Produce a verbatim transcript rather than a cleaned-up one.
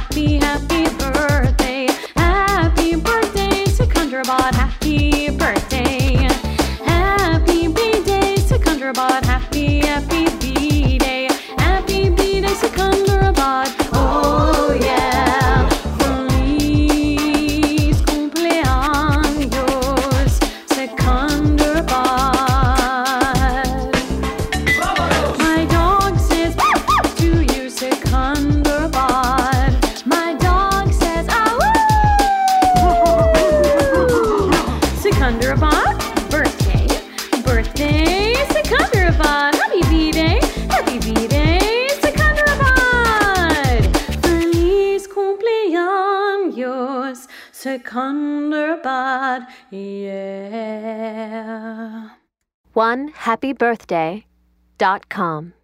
happy, happy birthday. Happy birthday, Secunderabad. Happy birthday. Happy B-Day, Secunderabad. Happy, happy B-Day. Happy B-Day, Secunderabad. Oh yeah. Feliz cumpleaños, Secunderabad. My dog says to you, Secunderabad. My dog says, ah Secunderabad, birthday, birthday, Secunderabad. Happy B-Day, happy B-Day, Secunderabad. Feliz cumpleaños, Secunderabad, yeah. one happy birthday dot com